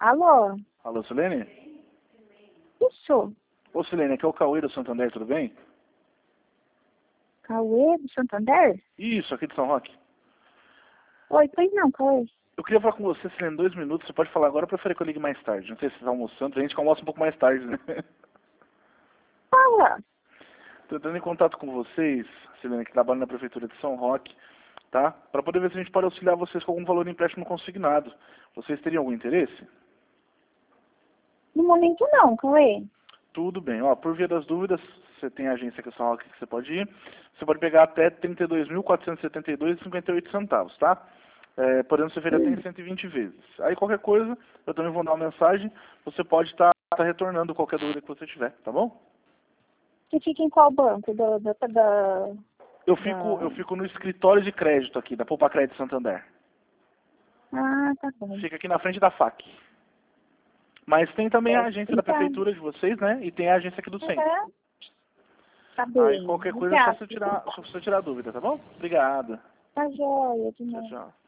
Alô? Alô, Silene? Isso. Ô, Silene, aqui é o Cauê do Santander, tudo bem? Cauê do Santander? Isso, aqui de São Roque. Oi, pois não, Cauê. Eu queria falar com você, Silene, 2 minutos. Você pode falar agora ou prefere que eu ligue mais tarde? Não sei se você está almoçando, a gente almoça um pouco mais tarde, né? Fala. Tô entrando em contato com vocês, Silene, que trabalha na Prefeitura de São Roque, tá? Para poder ver se a gente pode auxiliar vocês com algum valor de empréstimo consignado. Vocês teriam algum interesse? No momento não, Cauê. Tudo bem. Ó, por via das dúvidas, você tem a agência aqui em São Roque que você pode ir. Você pode pegar até R$ 32.472,58, tá? Podendo ser feito até em 120 vezes. Aí qualquer coisa, eu também vou dar uma mensagem. Você pode estar retornando qualquer dúvida que você tiver, tá bom? Você fica em qual banco? Eu fico no escritório de crédito aqui, da Poupa Crédito Santander. Ah, tá bom. Fica aqui na frente da FAC. Mas tem também a agência da Então, prefeitura de vocês, né? E tem a agência aqui do centro. tá Aí bem. qualquer coisa é Obrigada. só você tirar a dúvida, tá bom? Obrigado. Tá joia, de Tchau, novo. tchau.